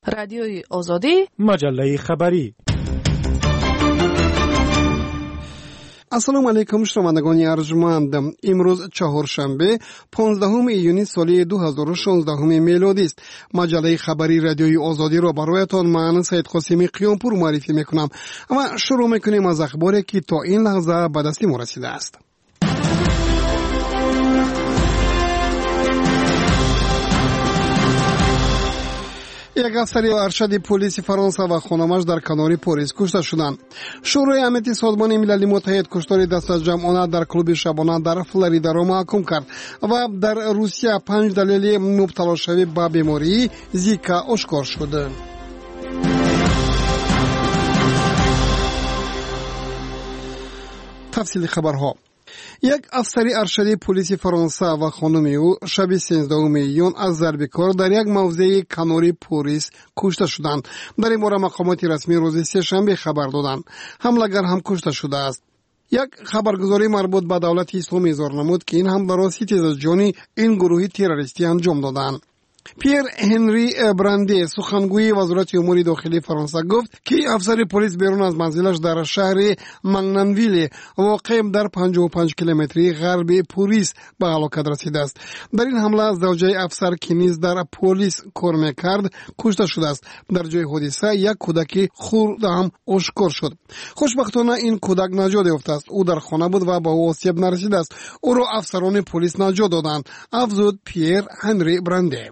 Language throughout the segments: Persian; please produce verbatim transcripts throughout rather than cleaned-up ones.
رادیوی آزادی، مجله خبری. السلام علیکم شنوندگان ارجمند. امروز چهارشنبه پانزدهم ایونی سال دو هزار و شانزده میلادی است. مجله خبری رادیوی آزادی را برایتان من سید قاسمی قیامپور معرفی میکنم. اما شروع میکنیم از اخباری که تا این لحظه به دست ما رسیده است. یک افسر ارشد پلیس فرانسه و خانمش در کنار پاریس کشته شدند. شورای امنیتی سازمان ملل متحد کشتار دست جمعانه در کلوب شبانه در فلوریدا را محکوم کرد و در روسیه پنج دلیل مبتلا شوی به بیماری زیکا آشکار شد. تفصیل خبرها. یک افسری ارشدی پلیس فرانسه و خانم او شب سیزدهم ایون از ضرب کار در یک موضع کناری پاریس کشته شدند. در این باره مقامات رسمی روز سه‌شنبه خبر دادند. حمله‌گر هم کشته شده است. یک خبرگزاری مربوط به دولت اسلامی اظهار نمود که این حمله را ستیز جانی این گروه تروریستی انجام دادند. پیر هنری برانده سخنگوی وزارت امور داخلی فرانسه گفت که افسر پلیس بیرون از منزلش در شهر مانگنانویل واقع در پنجاه و پنج کیلومتری غرب پاریس به هلاکت رسیده است. در این حمله زوجه افسر که نیز در پلیس کار میکرد کشته شده است. در جای حادثه یک کودک خرد هم آشکار شد. خوشبختانه این کودک نجات یافته است. او در خانه بود و به او آسیب نرسیده است. او را افسران پلیس نجات دادند، افزود پیر هنری برانده.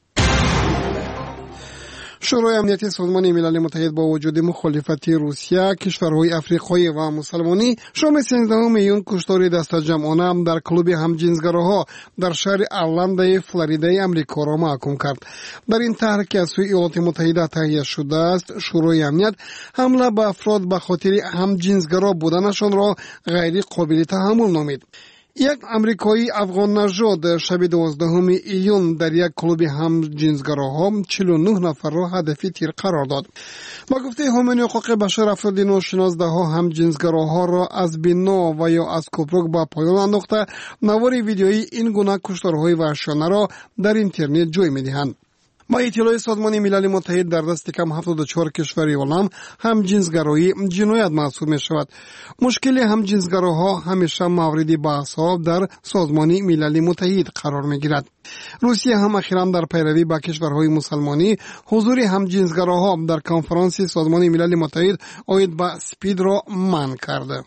شورای امنیتی سازمان ملل متحد با وجود مخالفت روسیه، کشورهای افریقایی و مسلمانی شام سیزدهم ایون کشتار دست جمعانه در کلوب همجنسگراها در شهر ارلند فلوریدای امریکا را محکوم کرد. در این طرح که از سوی ایالات متحده تهیه شده است، شورای امنیت حمله به افراد به خاطر همجنسگرا بودنشان را غیر قابل تحمل نامید. یک امریکایی افغان نژاد شب دوازدهم ایون در یک کلوب همجنسگراها چهل و نه نفر را هدف تیر قرار داد. با گفته حامیان حقوق بشر، افراد ناشناس دهها همجنسگراها را از بنا و یا از کوپرک به پایان انداخته نوار ویدیویی این گونه کشتارهای وحشیانه را در اینترنت جای می‌دهند. با اطلاع سازمان ملل متحد در دست کم هفتاد و چهار کشور عالم همجنسگرایی جنایت محسوب می شود. مشکل همجنسگراها همیشه مورد بحث ها در سازمان ملل متحد قرار می گیرد. روسیه هم اخیراً در پیروی با کشورهای مسلمانی حضور همجنسگراها در کنفرانس سازمان ملل متحد عاید به سپید را منع کرده.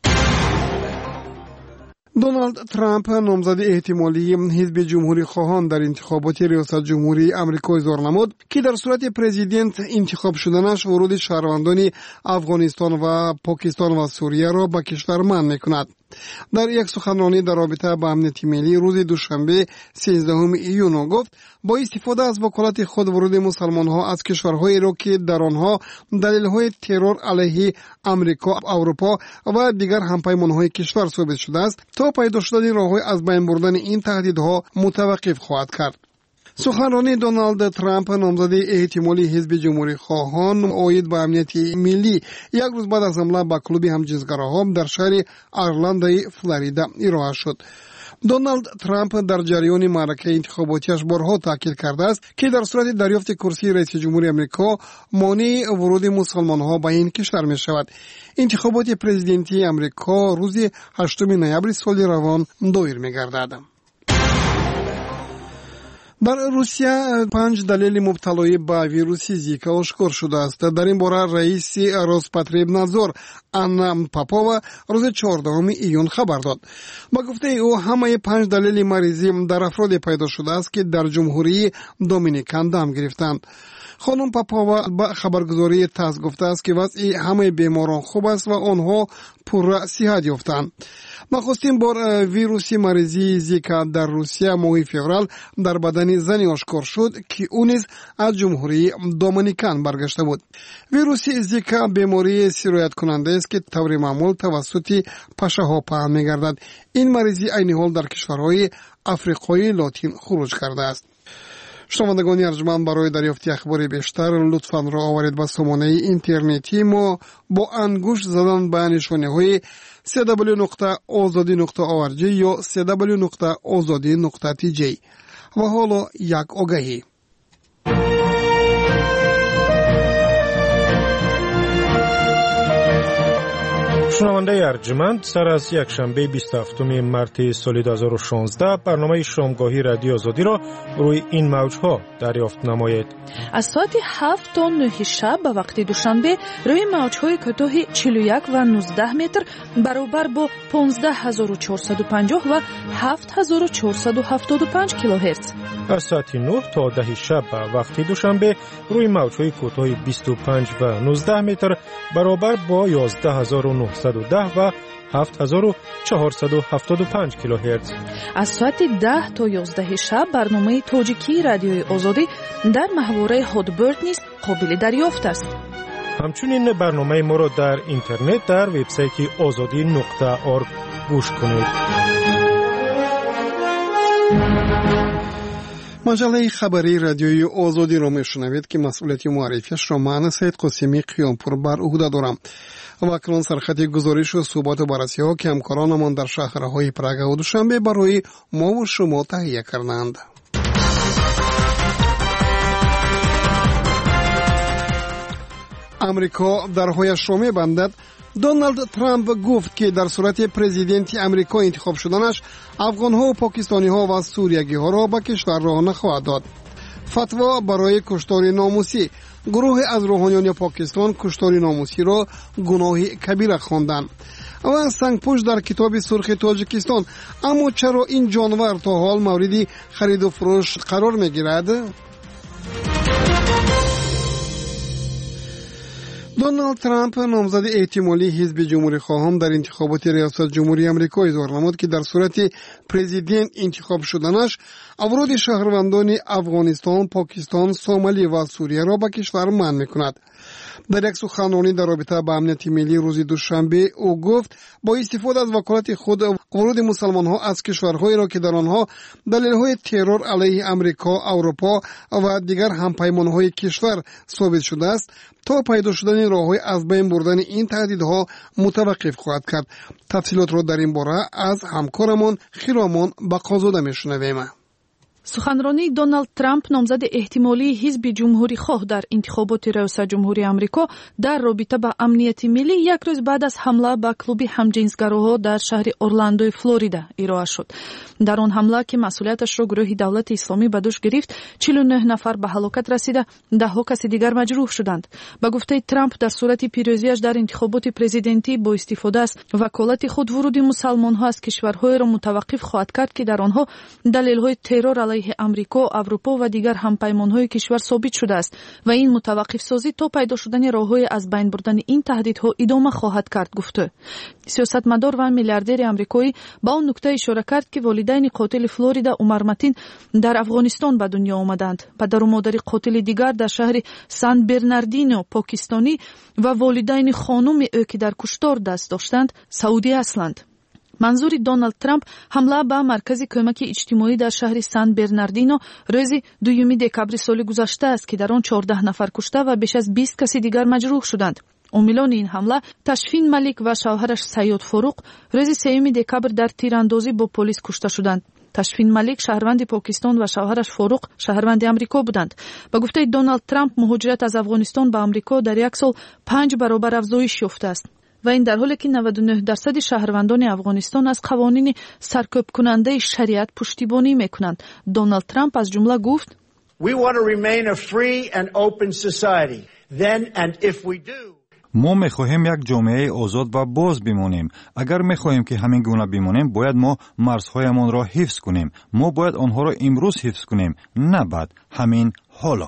دونالد ترامپ نامزد احتمالی حزب جمهوری خواهان در انتخابات ریاست جمهوری آمریکا اظهار نمود که در صورت پرزیدنت انتخاب شدنش ورود شهروندان افغانستان و پاکستان و سوریه را به کشور منع می‌کند. در یک سخنرانی در رابطه با امنیت ملی روز دوشنبه سیزدهم ایون گفت با استفاده از وکالت خود ورود مسلمان ها از کشورهایی را که در آنها دلیل های ترور علیه امریکا، اروپا و دیگر همپیمان های کشور ثابت شده است تا پیدا شدن راه‌های از بین بردن این تهدیدها متوقف خواهد کرد. سخنرانی دونالد ترامپ نامزد احتمالی حزب جمهوری خواهان عاید به امنیت ملی یک روز بعد از حمله به کلوب همجنسگراها در شهر ارلند فلوریدا ارائه شد. دونالد ترامپ در جریان معرکه انتخاباتیش بارها تاکید کرده است که در صورت دریافت کرسی رئیس جمهوری آمریکا مانع ورود مسلمان‌ها به این کشور می شود. انتخابات پرزیدنتی آمریکا روز هشتم نوامبر سال روان دایر می گردد. در روسیه پنج دلیل مبتلایی به ویروس زیکا آشکار شده است. در این باره رئیس روسپاتریبنادزور آنا پاپووا روز چهاردهم ایون خبر داد. با گفته او همه پنج دلیل مریضی در افراد پیدا شده است که در جمهوری دومینیکان دم گرفتند. خانم پاپووا با خبرگزاری تاس گفته است که وضع همه بیماران خوب است و آنها پر صحت یافتند. نخستین بار ویروس مریضی زیکا در روسیه ماه فوریه در بدن زنی آشکار شد که او نیز از جمهوری دومینیکان برگشته بود. ویروس زیکا بیماری سرایت کننده است که طور معمول توسط پشه ها پهن می‌گردد. این مریضی عین حال در کشورهای افریقای لاتین خروج کرده است. شنوندگان ارجمند، برای دریافت اخبار بیشتر لطفاً را آورید به سامانه اینترنتی ما با انگشت زدن به نشانه‌های سی دبلیو نقطه آزادی نقطه او ار جی یا سی دبلیو نقطه آزادی نقطه تی جی. و حالا یک آگهی. شنونده ارجمند، سر از یک شنبه بیست و هفتم مارس سال دو هزار و شانزده برنامه شامگاهی رادیو آزادی را روی این موجها دریافت نمایید. از ساعت هفت تا نه شب به وقت دوشنبه روی موجهای کوتاه چهل و یک و نوزده متر برابر با پانزده هزار و چهارصد و پنجاه و هفت هزار و چهارصد و هفتاد و پنج کیلوهرتز. از ساعت نه تا ده شب به وقت دوشنبه روی موجهای کوتاه بیست و پنج و نوزده متر برابر با یازده هزار و نهصد و ده و هفت هزار و چهارصد و هفتاد و پنج کیلوهرتز. از ساعت ده تا یازده شب برنامه تاجیکی رادیوی آزادی در محوره هادبرد نیز قابل دریافت است. همچنین برنامه ما را در اینترنت در وبسایت آزادی نقطه اورگ گوش کنید. مجله خبری رادیوی آزادی را میشنوید که مسئولیت معرفیش را من سید قاسمی قیامپور بر عهده دارم. و اکنون سرخط گزارش و صحبت و بررسی ها که همکارانمان در شهرهای پراگ و دوشنبه برای ما و شما تهیه کردند. امریکا درهایش را می‌بندد. دونالد ترامپ گفت که در صورت پرزیدنت امریکا انتخاب شدنش افغان‌ها و پاکستانی‌ها و سوریگی‌ها را به کشور راه نخواهد داد. فتوا برای کشتار ناموسی. گروه از روحانیان پاکستان کشتار ناموسی را گناه کبیره خواندند. و سنگپوش در کتاب سرخ تاجیکستان. اما چرا این جانور تا حال مورد خرید و فروش قرار می‌گیرد؟ دونالد ترامپ نامزد احتمالی حزب جمهوری خواهان در انتخابات ریاست جمهوری آمریکا اظهار نمود که در صورت پرزیدنت انتخاب شدنش افراد شهروندان افغانستان، پاکستان، سومالی و سوریه را به کشور منع می‌کند. در یک سخنرانی در رابطه با امنیت ملی روز دوشنبه او گفت با استفاده از وکالت خود ورود مسلمان‌ها از کشورهایی را که در آنها دلایل ترور علیه امریکا، اروپا و دیگر همپیمان‌های کشور ثابت شده است تا پیدا شدن راه‌های از بین بردن این تهدیدها متوقف خواهد کرد. تفصیلات را در این باره از همکارمان خیرامان بقازاده می‌شنویم. سخنرانی دونالد ترامپ نامزد احتمالی حزب جمهوری خواه در انتخابات ریاست جمهوری آمریکا در رابطه با امنیت ملی یک روز بعد از حمله به کلوب همجنسگراها در شهر اورلاندو فلوریدا ارائه شد. در آن حمله که مسئولیتش را گروه دولت اسلامی به دوش گرفت، چهل و نه نفر به هلاکت رسیده، ده ها کس دیگر مجروح شدند. به گفته ترامپ در صورت پیروزیش در انتخابات پرزیدنتی با استفاده از وکالت خود ورود مسلمان‌ها از کشورهای را متوقف خواهد کرد که در آنها دلایل ترور علیه امریکا، اروپا و دیگر همپیمان‌های کشور ثابت شده است و این متوقف سازی تا پیدا شدن راه‌های از بین بردن این تهدیدها ادامه خواهد کرد گفته. سیاستمدار و میلیاردر آمریکایی با اون نکته اشاره کرد که والدین قاتل فلوریدا عمر متین در افغانستان به دنیا آمدند. پدر و مادر قاتل دیگر در شهر سان برناردینو پاکستانی و والدین خانم او که در کشتار دست داشتند سعودی اصلند. منظور دونالد ترامپ حمله به مرکز کمک اجتماعی در شهر سان برناردینو روز دوم دکبر سال گذشته است که در آن چهارده نفر کشته و بیش از بیست کس دیگر مجروح شدند. عاملان این حمله تشفین ملیک و شوهرش سیاد فاروق روز سوم دکبر در تیراندازی با پلیس کشته شدند. تشفین ملیک شهروند پاکستان و شوهرش فاروق شهروند آمریکا بودند. به گفته دونالد ترامپ مهاجرت از افغانستان به آمریکا در یک سال پنج برابر افزایش یافته است. و این در حالی که نود و نه درصد شهروندان افغانستان از قوانین سرکوب کننده شریعت پشتیبانی میکنند. دونالد ترامپ از جمله گفت: We want to remain a free and open society. Then and if we do ما میخواهیم یک جامعه آزاد و باز بمانیم. اگر میخواهیم که همین گونه بمانیم باید ما مرزهایمان را حفظ کنیم. ما باید آنها را امروز حفظ کنیم، نه بعد، همین حالا.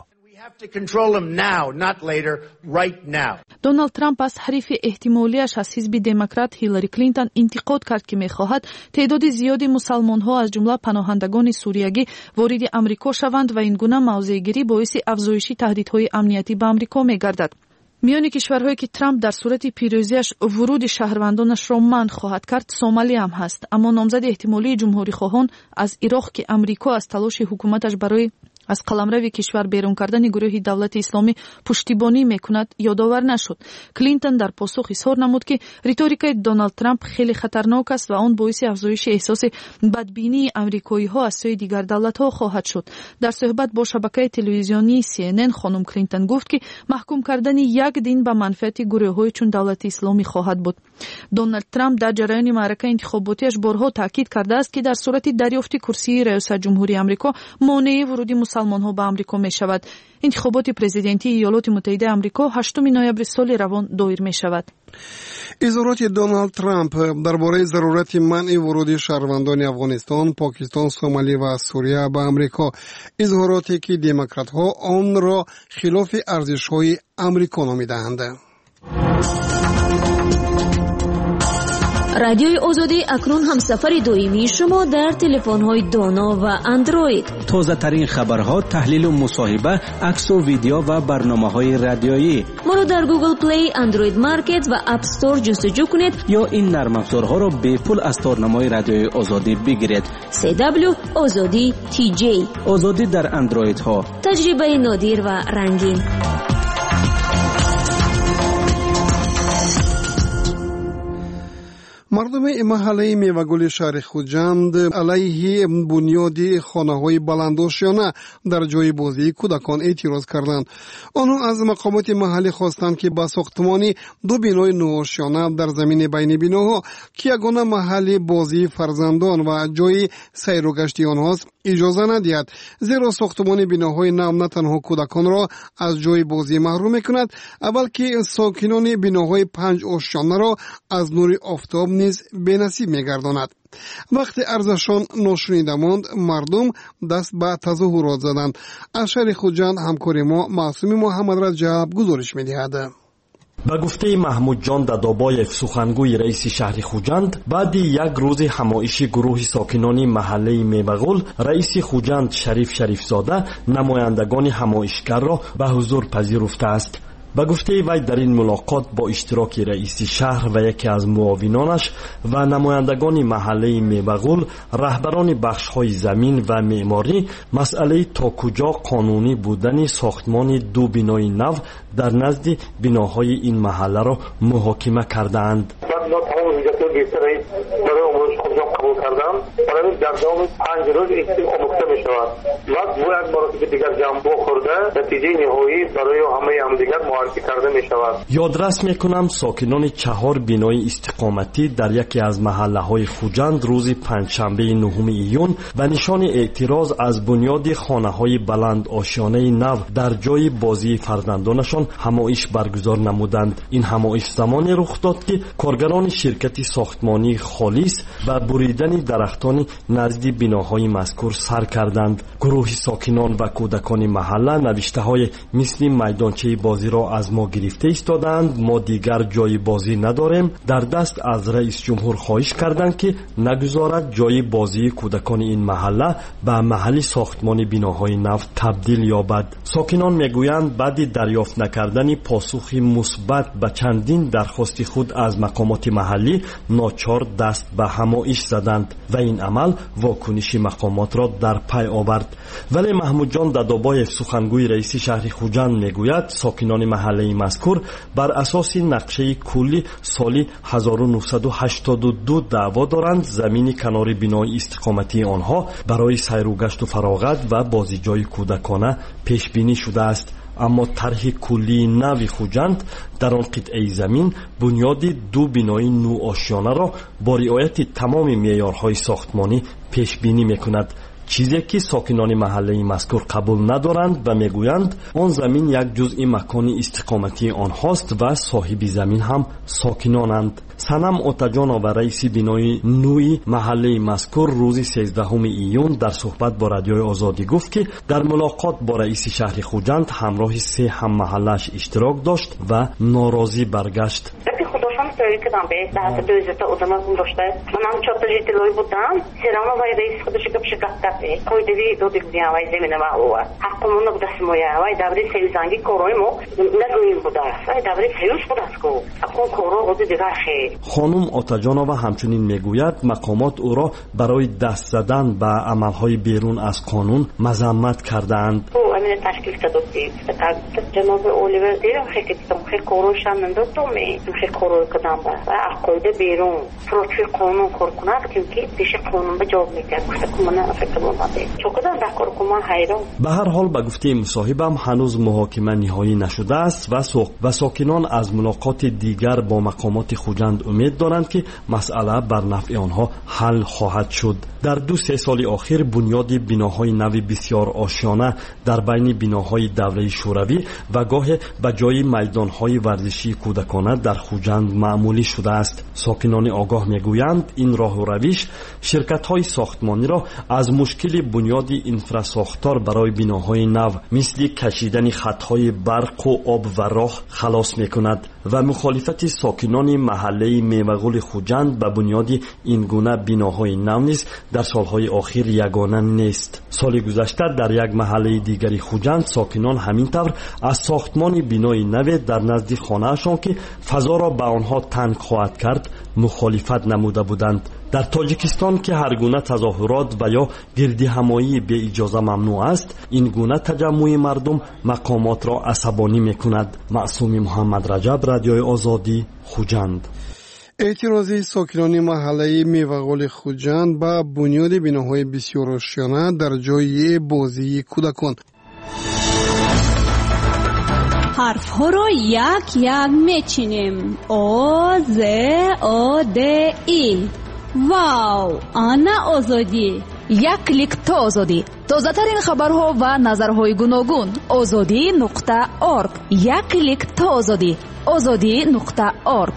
دونالد ترامپ از حریف احتمالیش از حزب دموکرات هیلاری کلینتون انتقاد کرد که میخواهد تعداد زیادی مسلمان‌ها از جمله پناهندگان سوریگی وارد آمریکا شوند و این گونه موضع‌گیری باعث افزایش تهدیدهای امنیتی به آمریکا میگردد. میان کشورهایی که ترامپ در صورت پیروزیش ورود شهروندانش را منع خواهد کرد سومالی هم هست. اما نامزد احتمالی جمهوری خواهان از عراق که امریکا از تلاش حکومتش برای از قلمرو کشور بیرون کردن گروه دولت اسلامی پشتیبانی میکند یادآور نشد. کلینتون در پاسخ اظهار نمود که ریتوریکای دونالد ترامپ خیلی خطرناک است و آن باعث افزایش احساس بدبینی آمریکایی ها از سوی دیگر دولت ها خواهد شد. در صحبت با شبکه تلویزیونی سی ان ان خانم کلینتون گفت که محکوم کردن یک دین به منفعت گروه های چون دولت اسلامی خواهد بود. دونالد ترامپ در جریان معرکه انتخاباتیش بارها تاکید کرده است که در صورت دریافت کرسی ریاست جمهوری آمریکا مانع ورود مسلمان ها به آمریکا می شود. انتخابات پرزیدنتی ایالات متحده آمریکا هشتم نوامبر سال روان دایر می شود. اظهارات دونالد ترامپ درباره ضرورت منع ورود شهروندان افغانستان، پاکستان، سومالی و سوریه به آمریکا، اظهاراتی که دموکرات ها آن را خلاف ارزش های آمریکا نامیدند. رادیوی آزادی اکنون هم سفر دائمی شما در تلفن‌های دانا و اندروید. تازه ترین خبرها، تحلیل و مصاحبه، عکس و ویدیو و برنامه‌های رادیویی. ما رو در گوگل پلی، اندروید مارکت و اپ استور جستجو کنید یا این نرم افزارها را به پول از تارنمای رادیوی آزادی بگیرید. سی دبلیو آزادی تی جی. آزادی در اندروید ها. تجربه نادر و رنگین. مردم محله میوه‌گل شهر خوجند علیه بنیاد خانه‌های بلندآشیانه در جای بازی کودکان اعتراض کردند. آنها از مقامات محلی خواستند که به ساختمان دو بنای نوآشیانه در زمین بین بناها که یگانه محل بازی فرزندان و جای سیر و گشت آنهاست اجازه ندهد، زیرا ساختمان بناهای نو نه تنها کودکان را از جای بازی محروم می‌کند، بلکه ساکنان بناهای پنج آشیانه را از نور آفتاب نیز بی‌نصیب می‌گرداند. وقتی ارزشان ناشنیده ماند، مردم دست به تظاهرات زدند. از شهر خوجند همکار ما معصوم محمد رجب گزارش می‌دهد. به گفته محمود جان دادابایف، سخنگوی رئیس شهر خوجند، بعد یک روز همایش گروه ساکنان محله میوه‌گل، رئیس خوجند شریف شریفزاده نمایندگان همایشگر را به حضور پذیرفته است. به گفته وی در این ملاقات با اشتراک رئیس شهر و یکی از معاونانش و نمایندگان محله میوه‌گل، رهبران بخش‌های زمین و معماری، مسئله تا کجا قانونی بودن ساختمان دو بنای نو در نزد بناهای این محله را محاکمه کردند. کردم برای در دوام پنج روز این آموخته می شود و باید مراتب دیگر جنبه خورده نتیجه نهایی برای همه هم دیگر معرفی کرده می شود. یادرس می کنم ساکنان چهار بنای استقامتی در یکی از محله های خوجند روز پنجشنبه نهم ایون به نشان اعتراض از بنیاد خانه های بلند آشیانه نو در جای بازی فرزندانشان همایش برگزار نمودند. این همایش زمانی رخ داد که کارگران شرکت ساختمانی خالیس و بریدن درختان نزد بناهای مذکور سر کردند. گروه ساکنان و کودکان محله نوشته های مثل میدانچه بازی را از ما گرفته ایستادند، ما دیگر جای بازی نداریم. در دست از رئیس جمهور خواهش کردند که نگذارد جای بازی کودکان این محله به محل ساختمان بناهای نو تبدیل یابد. ساکنان میگویند بعد دریافت نکردن پاسخ مثبت به چندین درخواست خود از مقامات محلی ناچار دست به همایش زدند و این عمل واکنش مقامات را در پی آورد. ولی محمود جان دادابایف سخنگوی رئیس شهر خوجند میگوید ساکنان محله مذکور بر اساس نقشه کلی سال هزار و نهصد و هشتاد و دو دعوا دارند زمین کنار بنای استقامتی آنها برای سیر و گشت و فراغت و بازیجوی کودکانه پیش بینی شده است. اما طرح کلی نو خوجند در آن قطعه زمین بنیاد دو بنای نو آشیانه را با رعایت تمام معیارهای ساختمانی پیش بینی میکند، چیزی که ساکنان محله مذکور قبول ندارند و میگویند آن زمین یک جزء مکان استقامتی آنهاست و صاحب زمین هم ساکنانند. سنم اوتاجان و رئیس بنای نوی محله مذکور روز سیزدهم ایون در صحبت با رادیوی آزادی گفت که در ملاقات با رئیس شهر خوجند همراه سه هم محلش اشتراک داشت و ناراضی برگشت. خودشان استوری کدام به ده تا دوزده odama داشته من چهار جتلوی بودم سرما وای رئیس خودش که شکست به کوی دوی دو دیگه وای زمینه ما هو حقمون بود اسمویا وای دبری سیزانگی کورویمو نگویم بود وای دبری سیوس بود اسکو اون کورو بود دیگه خیر. خانم آتاجانова همچنین میگوید مقامات او را برای دست زدن به عملهای بیرون از قانون مذمت کردند. او امین تشکیل دادید جناب اولیور دیدم خیلی خیلی کوروش هم ندادم خیلی کورو کدام با و عقاید بیرون پروتفی قانون کار کنند که پیش قانون به جواب میده که من فکر می‌کنم چقدر در کار کنم حیران. به هر حال به گفته مصاحبم هنوز محاکمه نهایی نشده است و سوق و ساکنان از ملاقات دیگر با مقامات خوجند امید دارند که مسئله بر نفع آنها حل خواهد شد. در دو سه سال اخیر بنیاد بناهای نو بسیار آشیانه در بین بناهای دوره شوروی و گاه به جای میدانهای ورزشی کودکانه در خوجند معمولی شده است. ساکنان آگاه میگویند این راه و روش شرکت‌های ساختمانی را از مشکل بنیاد انفراساختار برای بناهای نو مثل کشیدن خطهای برق و آب و راه خلاص میکند و مخالفت ساکنان محله میوه‌گل خوجند به بنیاد این گونه بناهای نو نیز در سالهای اخیر یگانه نیست. سال گذشته در یک محله دیگری خوجند ساکنان همین طور از ساختمان بنای نو در نزد خانه‌شان که فضا را به آنها تنگ خواهد کرد مخالفت نموده بودند. در تاجیکستان که هر گونه تظاهرات و یا گردی همایی به اجازه ممنوع است، این گونه تجمع مردم مقامات را عصبانی میکند. معصوم محمد رجب، رادیوی آزادی، خوجند. اعتراضی ساکنان محله میوه‌گل خوجند با بنیاد بناهای بسیار آشیانه در جای بازی کودکان. حرف ها را یک یک میچینیم. آ ز آ د ای. واو، آنا آزادی. یک کلیک تا آزادی. تازه ترین خبرها و نظرهای گوناگون. آزادی نقطه ارگ. یک کلیک تا آزادی. آزادی نقطه ارگ.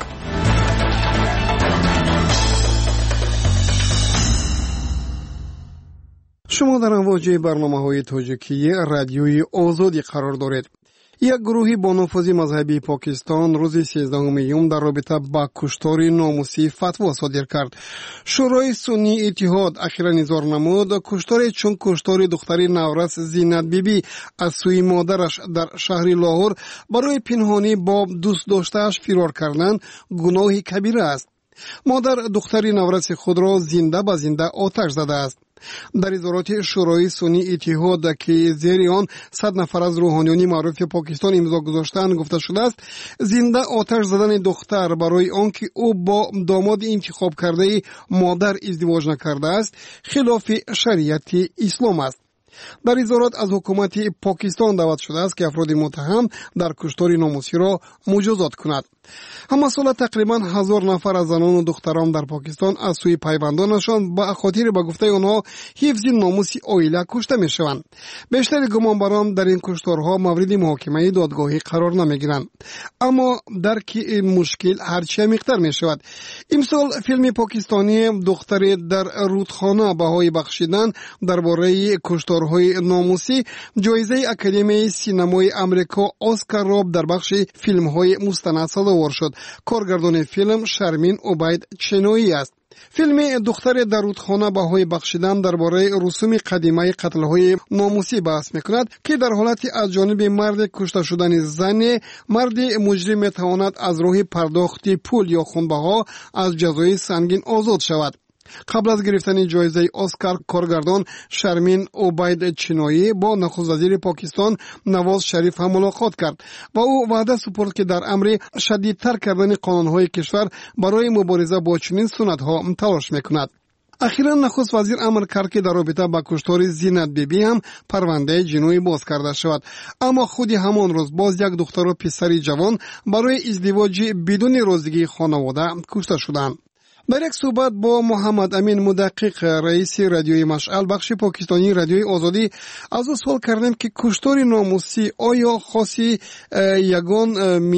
شما در امواج برنامه‌های تاجیکی رادیوی آزادی قرار دارید. یک گروهی با نفوذ مذهبی پاکستان روز سیزدهم یوم در رابطه با کشتار ناموسی فتوا صادر کرد. شورای سنی اتحاد اخیراً اظهار نمود کشتار چون کشتار دختر نورس زینت بیبی از سوی مادرش در شهر لاهور برای پنهانی با دوست داشته‌اش فرار کردن گناهی کبیره است. مادر دختر نورس خود را زنده به زنده آتش زده است. در اظهارات شورای سنی اتحاد که زیر آن صد نفر از روحانیان معروف پاکستان امضا گذاشتند گفته شده است زنده آتش زدن دختر برای آنکه او با داماد انتخاب کرده مادر ازدواج نکرده است خلاف شریعت اسلام است. در اظهارات از حکومت پاکستان دعوت شده است که افراد متهم در کشتار ناموسی را مجازات کند. همه سال تقریبا هزار نفر از زنان و دختران در پاکستان از سوی پیوندانشان به خاطر به گفته آنها حفظ ناموس عائله کشته می شوند. بیشتر گمانبران در این کشتارها مورد محاکمه دادگاهی قرار نمی گیرند. اما درک این مشکل هرچه عمیق‌تر می شود. امسال فیلم پاکستانی دختر در رودخانه بهای بخشیدن درباره کشتارهای ناموسی جایزه اکادمی سینمای آمریکا اسکار را در بخش فیلم‌های مستند سازوار شد. کارگردان فیلم شرمین عبید چنویی است. فیلم دختر در رودخانه بهای بخشیدن درباره رسوم قدیمه قتل‌های ناموسی بحث می‌کند که در حالتی از جانب مرد کشته شدن زن مرد مجرم می‌تواند از راه پرداخت پول یا خونبها از جزای سنگین آزاد شود. قبل از گرفتن جایزه اسکار کارگردان شرمین عبید چنویی با نخست وزیر پاکستان نواز شریف هم ملاقات کرد و او وعده سپرد که در امر شدیدتر کردن قانون‌های کشور برای مبارزه با چنین سنت‌ها تلاش می‌کند. اخیراً نخست وزیر امر کرد که در رابطه با کشتار زینت بیبی هم پرونده جنایی باز کرده شود. اما خود همان روز باز یک دختر و پسری جوان برای ازدواج بدون رضایت خانواده کشته شدند. در یک صحبت با محمد امین مدقق رئیس رادیوی مشعل بخش پاکستانی رادیوی آزادی از او سوال کردیم که کشتار ناموسی آیا خاصی یگان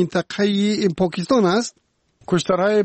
منطقه پاکستان است؟ کشتارهای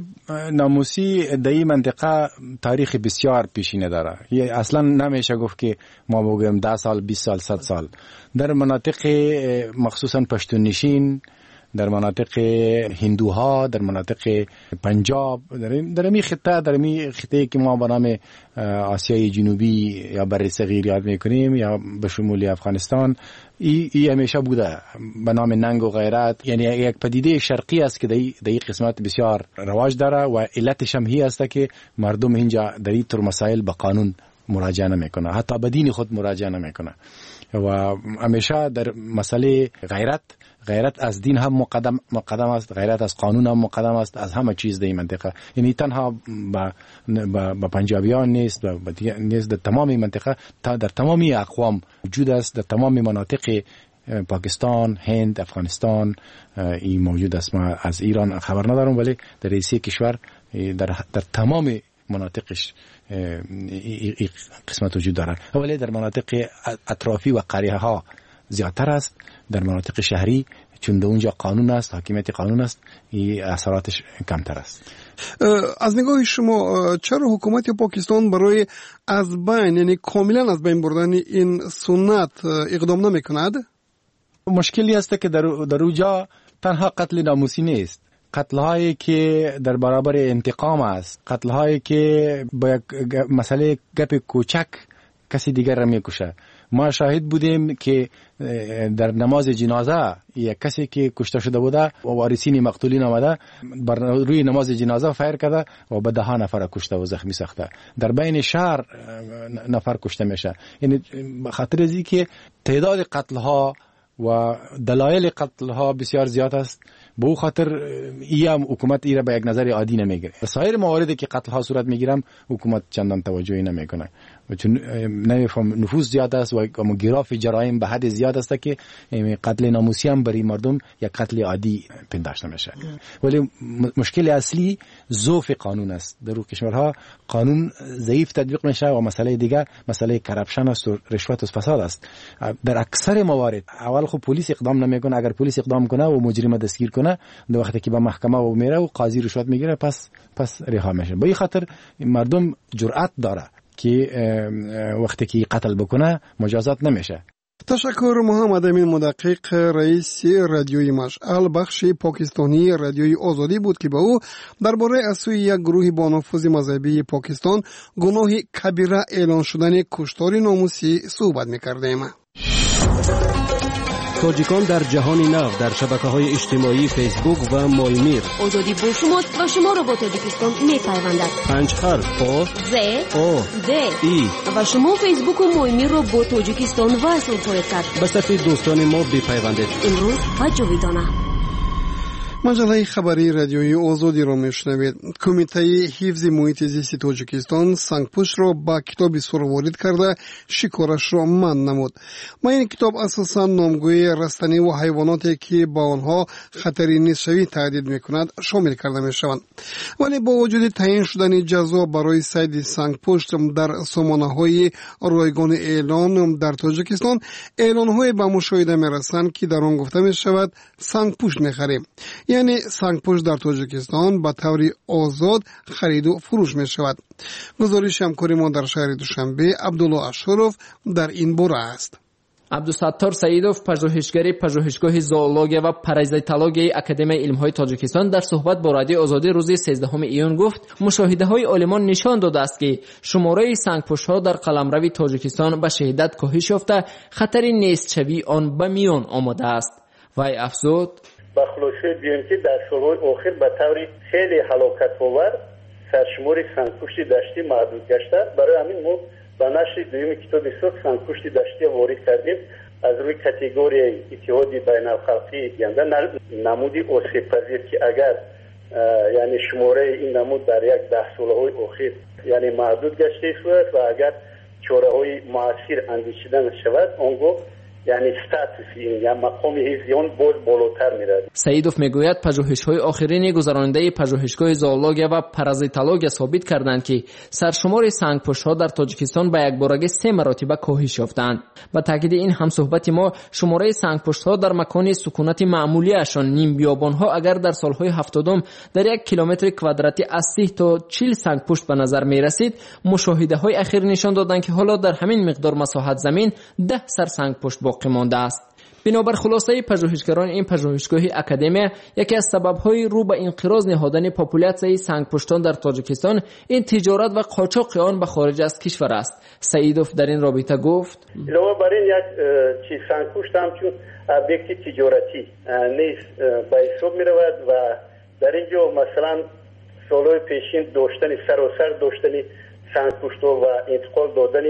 ناموسی در این منطقه تاریخ بسیار پیشینه داره. یه اصلا نمیشه گفت که ما بگویم ده سال، بیست سال، صد سال. در مناطق مخصوصا پشتون نشین در مناطق هندوها، در مناطق پنجاب، در این خطه در این خطه که ما به نام آسیای جنوبی یا بر صغیر یاد میکنیم یا به شمول افغانستان، ای, ای همیشه بوده به نام ننگ و غیرت. یعنی یک پدیده شرقی است که در این قسمت بسیار رواج داره و علتش هم هی است که مردم اینجا در این طور مسائل به قانون مراجعه نمیکنه، حتی به دین خود مراجعه نمیکنه و همیشه در مسئله غیرت غیرت از دین هم مقدم مقدم است، غیرت از قانون هم مقدم است، از همه چیز در این منطقه. یعنی تنها با با پنجابیان نیست، با نیست، در تمام منطقه، در تمامی اقوام وجود است، در تمام مناطق پاکستان، هند، افغانستان این موجود است. ما از ایران خبر ندارم، ولی در رئیسی کشور در در تمام مناطقش این قسمت وجود دارد، ولی در مناطق اطرافی و قریه ها زیادتر است. در مناطق شهری چون در اونجا قانون است، حاکمیت قانون است، این اثراتش کمتر است. از نگاه شما چرا حکومت پاکستان برای از بین، یعنی کاملا از بین بردن این سنت اقدام نمی کند؟ مشکلی است که در در اونجا تنها قتل ناموسی نیست، قتل هایی که در برابر انتقام است، قتل هایی که با یک مسئله گپ کوچک کسی دیگر را میکشه. ما شاهد بودیم که در نماز جنازه یک کسی که کشته شده بوده و وارثین مقتولین آمده بر روی نماز جنازه فایر کرده و به ده نفر کشته و زخمی ساخته. در بین شهر نفر کشته میشه. یعنی خاطر ازی که تعداد قتل ها و دلایل قتل ها بسیار زیاد است، به او خاطر ایم حکومت ایره به یک نظر عادی نمیگیره. سایر مواردی که قتل ها صورت میگیرم حکومت چندان توجهی نمیکنه، چون نمیفهم نفوذ زیاد است و گراف جرایم به حد زیاد است که قتل ناموسی هم برای مردم یک قتل عادی پنداشته میشه. ولی مشکل اصلی ضعف قانون است. در اون کشورها قانون ضعیف تطبیق میشه و مسئله دیگر مسئله کرپشن است و رشوت و فساد است. در اکثر موارد اول خب پلیس اقدام نمیکنه، اگر پلیس اقدام کنه و مجرم دستگیر کنه، در وقتی که به محکمه و میره و قاضی رشوت میگیره پس پس رها میشه. به این خاطر مردم جرأت داره که وقتی که قتل بکنه مجازات نمیشه. تشکر. محمد امین مدقق، رئیس رادیوی مشعل بخش پاکستانی رادیوی آزادی بود که به او درباره از سوی یک گروه با نفوذ مذهبی پاکستان گناه کبیره اعلان شدن کشتار ناموسی صحبت میکردیم. تاجیکان در جهان نو در شبکه‌های اجتماعی فیسبوک و مایمیر. آزادی با شماست و شما را با تاجیکستان می‌پیوندد. پنج حرف آ ز او د ای و شما فیسبوک و مایمیر را با تاجیکستان وصل خواهید کرد. به صفحه دوستان ما بپیوندید. امروز و جاویدانه. مجله خبری رادیوی آزادی را میشنوید. کمیته حفظ محیط زیست تاجیکستان سنگپوش را با کتابی سوروارد کرده شکارش را منع نمود. ما این کتاب اساساً نامگوی رستنی و حیواناتی که با آنها خطری نیستشوی تهدید میکند شامل کرده میشوند. ولی با وجود تعیین شدن جزا برای صید سنگپوش در سامانه‌های رایگان اعلان در تاجیکستان، اعلان‌های به مشاهده میرسند که در آن گفته میشود سنگپوش میخریم. یعنی سنگپوش در تاجیکستان به طور آزاد خرید و فروش می شود. گزارش همکار ما در شهر دوشنبه عبدالله اشرف در این باره است. عبدالستار سعیدوف، پژوهشگر پژوهشگاه زوولوژی و پارازیتولوژی اکادمی علم‌های تاجیکستان در صحبت با رادیو آزادی روز سیزدهم ایون گفت مشاهده‌های عالمان نشان داده است که شماره سنگپوش‌ها در قلمرو تاجیکستان به شدت کاهش یافته، خطری نیست‌شوی آن به میان آمده است. وی افزود: با خلاصه بیان که در سالهای آخر به طور خیلی هلاکت‌آور سرشمار سنگپوش دشتی محدود گشته. برای همین ما با نشر دوم کتاب سرخ سنگپوش دشتی وارد کردیم. از روی کاتگوری اتحاد بین‌الخلقی گنده نمودی آسیب‌پذیر که اگر یعنی شماره این نمود در یک ده سالهای آخر یعنی محدود گشته است و اگر چاره‌های مؤثر اندیشیده شود آنگاه یعنی استاتوس این یا مقام حفظی آن باز بالاتر می‌رود. سعیدوف میگوید پژوهش‌های آخرین گذراننده پژوهشگاه زوولوژی و پارازیتولوژی ثابت کردند که سرشمار سنگپوش‌ها در تاجیکستان به یک بارگه سه مراتبه کاهش یافتند. با تاکید این همصحبت ما شماره سنگپوش‌ها در مکان سکونت معمولی‌شان نیم بیابان‌ها اگر در سال‌های هفتادم در یک کیلومتر کوادراتی از سی تا چهل سنگپوش به نظر می‌رسید، مشاهده‌های اخیر نشان دادند که حالا در همین مقدار مساحت زمین ده سر سنگپوش باقی مانده است. بنابر خلاصه پژوهشگران این پژوهشگاه اکادمی، یکی از سبب‌های رو به انقراض نهادن پاپولیاسیای سنگپشتان در تاجیکستان این تجارت و قاچاق آن به خارج از کشور است. سعیدوف در این رابطه گفت: علاوه بر این یک چیز سنگپشت همچون ابیکت تجارتی نیست به حساب می رود و در اینجا مثلا سالهای پیشین داشتن سراسر داشتن سنگپشت و انتقال دادن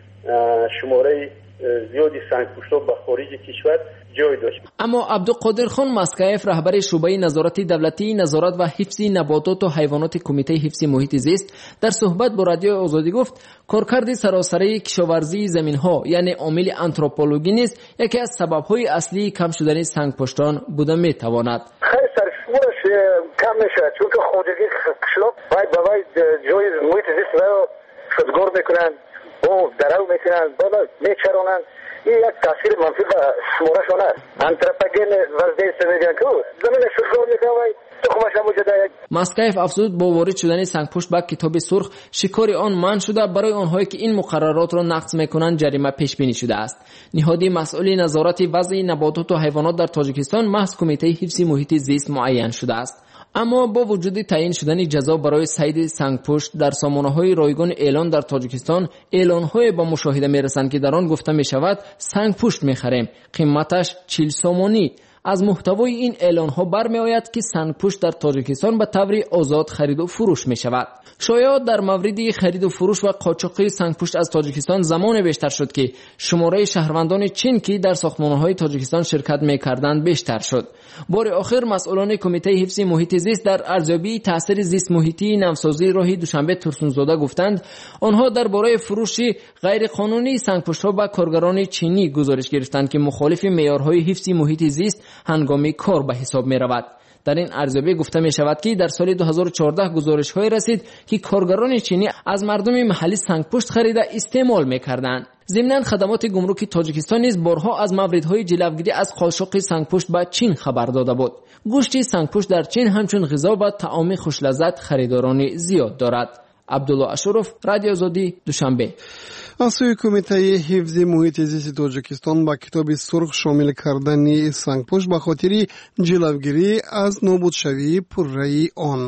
شماره زیادی سنگپشت به خارج کشور جای داشت. اما عبدالقادر خان مسکایف، رهبر شعبه نظارت دولتی نظارت و حفظ نباتات و حیوانات کمیته حفظ محیط زیست در صحبت با رادیو آزادی گفت کارکرد سراسری کشاورزی زمین‌ها یعنی عامل آنتروپولوژی نیز یکی از سبب‌های اصلی کم شدن سنگپشتان بوده می‌تواند. خیلی سرشمارش کم میشه چون که خودگی قشلاق باید به باید جای محیط زیست رو شدگار میکنن و درو میکنن بالا میچرونن. این یک تاثیر منفی به شمارشون است. انتروپوژن ورزش میگن که زمین شدگار میکنن تخمش هم وجود دارد. مسکایف افزود با وارد شدن سنگپشت به کتاب سرخ شکار آن منع شده، برای آنهایی که این مقررات را نقض میکنند جریمه پیش بینی شده است. نهاد مسئول نظارت وضع نباتات و حیوانات در تاجیکستان محض کمیته حفظ محیط زیست معین شده است. اما با وجود تعیین شدن جزا برای صید سنگپشت در سامانه‌های رایگان اعلان در تاجیکستان، اعلان‌های با مشاهده می‌رسند که در آن گفته می‌شود سنگپشت می‌خریم، قیمتش چهل سومانی. از محتوای این اعلان‌ها برمی‌آید که سنگپشت در تاجیکستان به طور آزاد خرید و فروش می‌شود. شایعات در مورد خرید و فروش و قاچاق سنگپشت از تاجیکستان زمان بیشتر شد که شماره شهروندان چین که در ساختمان‌های تاجیکستان شرکت می‌کردند بیشتر شد. بار آخر مسئولان کمیته حفظ محیط زیست در ارزیابی تاثیر زیست محیطی نوسازی راه دوشنبه ترسونزاده گفتند آنها درباره فروش غیر قانونی سنگپشت‌ها به کارگران چینی گزارش گرفتند که مخالف معیارهای حفظ محیط زیست هنگامی کار به حساب می‌رود. در این ارزیابی گفته می شود که در سال دو هزار و چهارده گزارش‌های رسید که کارگران چینی از مردم محلی سنگپشت خریده استعمال می‌کردند. ضمناً خدمات گمرکی تاجیکستان نیز بارها از موردهای جلوگیری از قاچاق سنگپشت به چین خبر داده بود. گوشت سنگپشت در چین همچون غذا و طعام خوش لذت خریداران زیاد دارد. عبدالله اشرف، رادیو آزادی، دوشنبه. از سوی کمیته حفظ محیط زیست تاجیکستان با کتاب سرخ شامل کردن سنگپشت به خاطر جلوگیری از نابود شوی پررأی آن.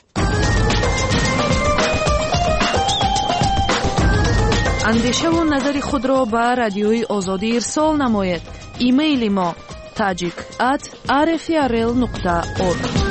اندیشه و نظر خود را به رادیوی آزادی ارسال نمایید. ایمیل ما tajik at r f r l nokta org.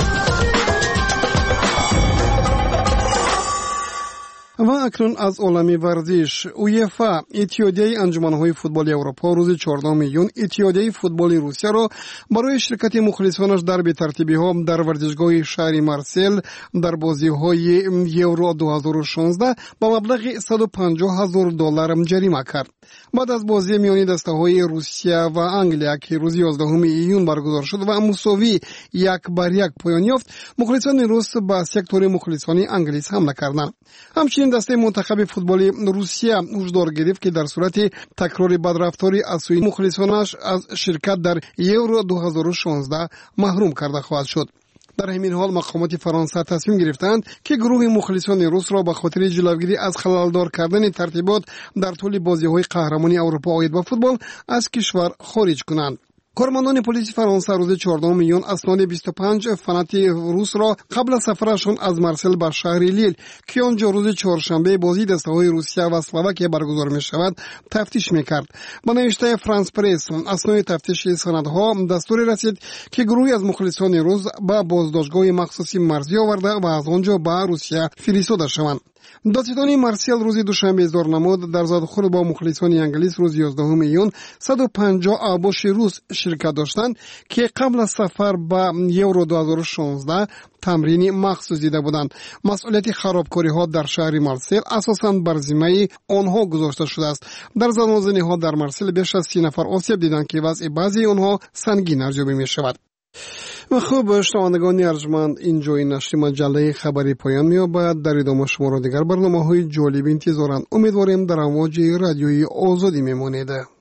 و اکنون از عالم ورزش. اویفا اتحادیه انجمنهای فوتبال اروپا روز چهاردهم میلیون اتحادیه فوتبال روسیه را برای شرکت مخلصانش در بی‌ترتیبی ها در ورزشگاه شهر مارسل در بازی های یورو دو هزار و شانزده با مبلغ صد و پنجاه هزار دلار جریمه کرد. بعد از بازی میانی دسته های روسیه و انگلیا که روز یازدهم ایون برگزار شد و مساوی یک بر یک پایان یافت، مخلصان روس با سکتور مخلصان انگلیس حمله کردند. همچنین دسته منتخب فوتبال روسیه هشدار گرفت که در صورت تکرار بدرفتاری از سوی مخلصانش از شرکت در یورو دو هزار و شانزده محروم کرده خواهد شد. در همین حال مقامات فرانسه تصمیم گرفتند که گروه مخلصان روس را به خاطر جلوگیری از خللدار کردن ترتیبات در طول بازی‌های قهرمانی اروپا عاید به فوتبال از کشور خارج کنند. کارمندان پلیس فرانسه روز چهاردهم میلیون اسناد بیست و پنج فنات روس را قبل از سفرشان از مارسل به شهر لیل که آنجا روز چهارشنبه بازی دسته‌های روسیه و اسلواکیه برگزار می‌شود تفتیش می‌کرد. با نوشته فرانس پرس اسناد تفتیش سندها دستور رسید که گروهی از مخلصان روس به بازداشتگاه مخصوصی مرزی آورده و از آنجا به روسیه فرستاده شوند. دادستان مارسل روز دوشنبه اظهار نمود در زادخور با مخلصان انگلیس روز یازدهم میلیون صد و پنجاه آبوش روس شرکت داشتند که قبل از سفر به یورو دو هزار و شانزده تمرین مخصوص دیده بودند. مسئولیت خرابکاری ها در شهر مارسل اساساً بر ذمه آنها گذاشته شده است. در زنازنی ها در مارسل بیش از سی نفر آسیب دیدند که وضع بعضی آنها سنگین ارزیابی می شود. و خوب شنوندگان ارجمند، اینجا این نشر مجله خبری پایان می‌یابد. در ادامه شما را دیگر برنامه‌های جالب انتظارند. امیدواریم در امواج رادیوی آزادی میمانید.